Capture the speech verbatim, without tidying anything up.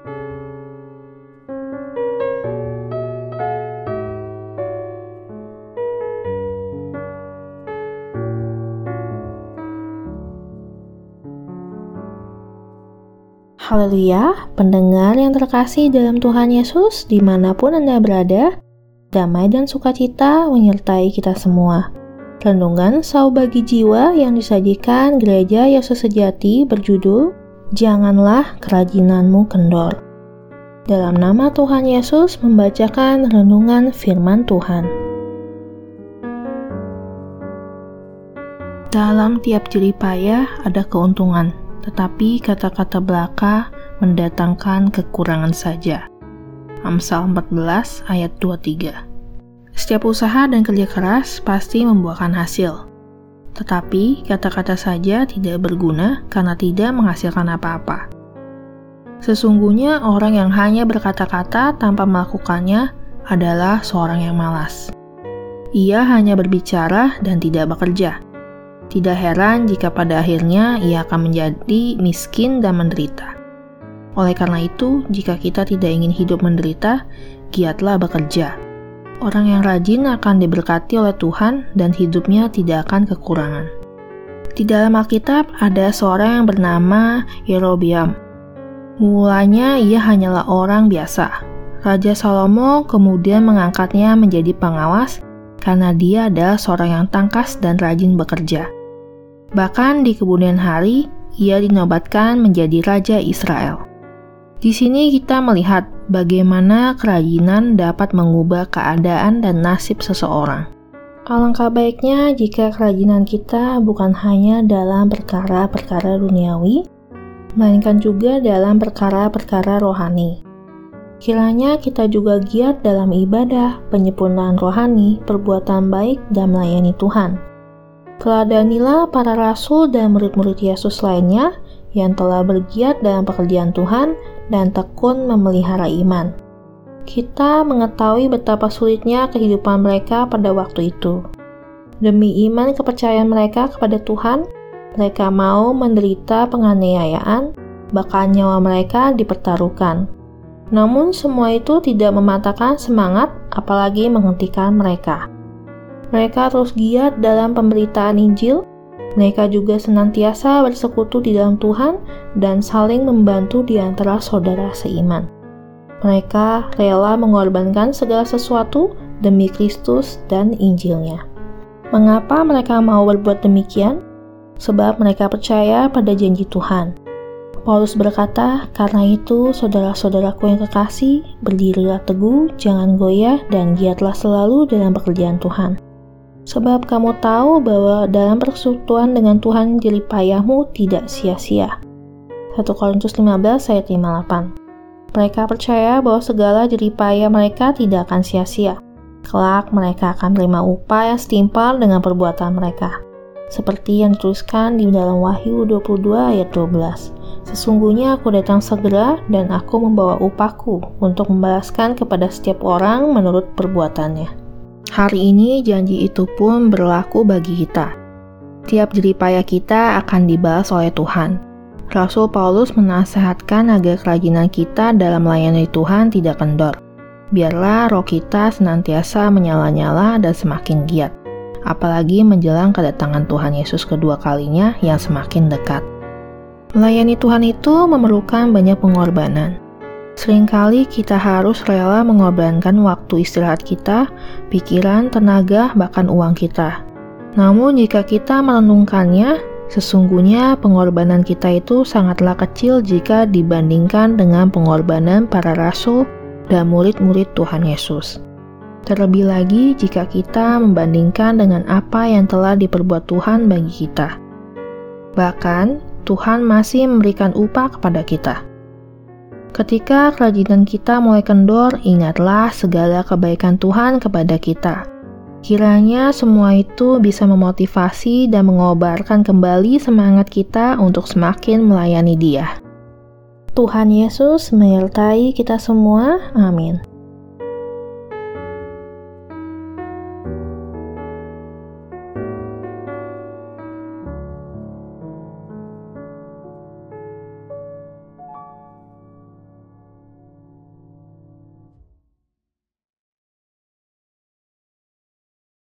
Haleluya, pendengar yang terkasih dalam Tuhan Yesus, dimanapun Anda berada, damai dan sukacita menyertai kita semua. Renungan Sau Bagi Jiwa yang disajikan Gereja Yesus Sejati berjudul, Janganlah Kerajinanmu Kendor. Dalam nama Tuhan Yesus membacakan renungan firman Tuhan. Dalam tiap jerih payah ada keuntungan, tetapi kata-kata belaka mendatangkan kekurangan saja. Amsal empat belas ayat dua puluh tiga. Setiap usaha dan kerja keras pasti membuahkan hasil. Tetapi kata-kata saja tidak berguna karena tidak menghasilkan apa-apa. Sesungguhnya orang yang hanya berkata-kata tanpa melakukannya adalah seorang yang malas. Ia hanya berbicara dan tidak bekerja. Tidak heran jika pada akhirnya ia akan menjadi miskin dan menderita. Oleh karena itu, jika kita tidak ingin hidup menderita, giatlah bekerja. Orang yang rajin akan diberkati oleh Tuhan dan hidupnya tidak akan kekurangan. Di dalam Alkitab ada seorang yang bernama Yerobeam. Mulanya ia hanyalah orang biasa. Raja Salomo kemudian mengangkatnya menjadi pengawas karena dia adalah seorang yang tangkas dan rajin bekerja. Bahkan di kemudian hari, ia dinobatkan menjadi Raja Israel. Di sini kita melihat bagaimana kerajinan dapat mengubah keadaan dan nasib seseorang. Alangkah baiknya jika kerajinan kita bukan hanya dalam perkara-perkara duniawi, melainkan juga dalam perkara-perkara rohani. Kiranya kita juga giat dalam ibadah, penyempurnaan rohani, perbuatan baik, dan melayani Tuhan. Teladanilah para rasul dan murid-murid Yesus lainnya yang telah bergiat dalam pekerjaan Tuhan dan tekun memelihara iman. Kita mengetahui betapa sulitnya kehidupan mereka pada waktu itu. Demi iman kepercayaan mereka kepada Tuhan, mereka mau menderita penganiayaan, bahkan nyawa mereka dipertaruhkan. Namun semua itu tidak mematahkan semangat, apalagi menghentikan mereka. Mereka terus giat dalam pemberitaan Injil. Mereka juga senantiasa bersekutu di dalam Tuhan dan saling membantu di antara saudara seiman. Mereka rela mengorbankan segala sesuatu demi Kristus dan Injilnya. Mengapa mereka mau berbuat demikian? Sebab mereka percaya pada janji Tuhan. Paulus berkata, "Karena itu, saudara-saudaraku yang kekasih, berdirilah teguh, jangan goyah, dan giatlah selalu dalam pekerjaan Tuhan. Sebab kamu tahu bahwa dalam persekutuan dengan Tuhan jerih payahmu tidak sia-sia." satu Korintus lima belas ayat lima puluh delapan. Mereka percaya bahwa segala jerih payah mereka tidak akan sia-sia. Kelak mereka akan menerima upah yang setimpal dengan perbuatan mereka. Seperti yang dituliskan di dalam Wahyu dua puluh dua ayat dua belas. "Sesungguhnya aku datang segera dan aku membawa upahku untuk membalaskan kepada setiap orang menurut perbuatannya." Hari ini janji itu pun berlaku bagi kita. Tiap jerih payah kita akan dibalas oleh Tuhan. Rasul Paulus menasihatkan agar kerajinan kita dalam melayani Tuhan tidak kendor. Biarlah roh kita senantiasa menyala-nyala dan semakin giat, apalagi menjelang kedatangan Tuhan Yesus kedua kalinya yang semakin dekat. Melayani Tuhan itu memerlukan banyak pengorbanan. Seringkali kita harus rela mengorbankan waktu istirahat kita, pikiran, tenaga, bahkan uang kita. Namun jika kita merenungkannya, sesungguhnya pengorbanan kita itu sangatlah kecil jika dibandingkan dengan pengorbanan para rasul dan murid-murid Tuhan Yesus. Terlebih lagi jika kita membandingkan dengan apa yang telah diperbuat Tuhan bagi kita. Bahkan, Tuhan masih memberikan upah kepada kita. Ketika kerajinan kita mulai kendor, ingatlah segala kebaikan Tuhan kepada kita. Kiranya semua itu bisa memotivasi dan mengobarkan kembali semangat kita untuk semakin melayani Dia. Tuhan Yesus menyertai kita semua. Amin.